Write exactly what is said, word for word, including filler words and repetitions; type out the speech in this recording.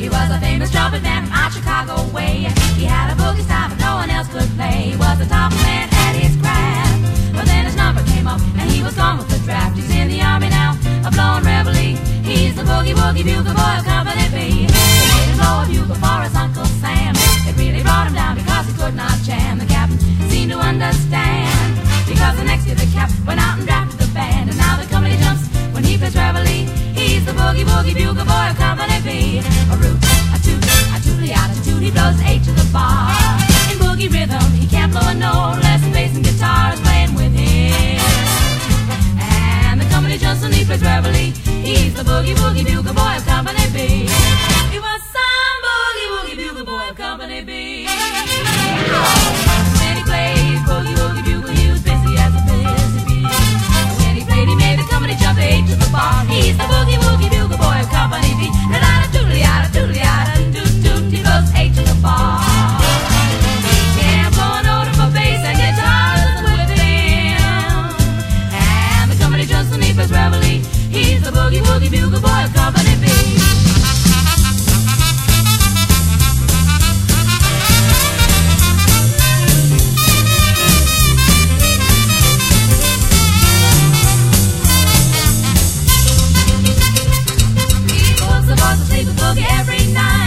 He was a famous trumpet man from out Chicago way. He had a boogie style but no one else could play. He was the top man at his craft. But then his number came up and he was gone with the draft. He's in the army now, a blowing reveille. He's the boogie woogie bugle boy of Company B. They made him blow a bugle for his Uncle Sam. It really brought him down because he could not jam. The captain seemed to understand, because the next year the cap went out and drafted the band. And now the company jumps when he plays reveille. He's the boogie woogie bugle boy of Company B. A root, a toot, a tootly attitude, he blows eight to the bar. In boogie rhythm, he can't blow a note unless the bass and guitar is playing with him. And the company jumps when he plays reveille. He's the boogie woogie bugle boy of Company B. He was some boogie woogie bugle boy of Company B. When he played boogie woogie bugle, he was busy as a busy bee. And when he played, he made the company jump eight to the bar. He's the boogie woogie bugle boy of Company B. Da-da-da, doodly-da, doodly-da, doot-doot, he blows eight to the bar. He can't blow a note for bass and guitars with him. And the company jumps when he plays reveille. He's the boogie woogie bugle boy of Company B. He puts the boys to sleep with boogie every night.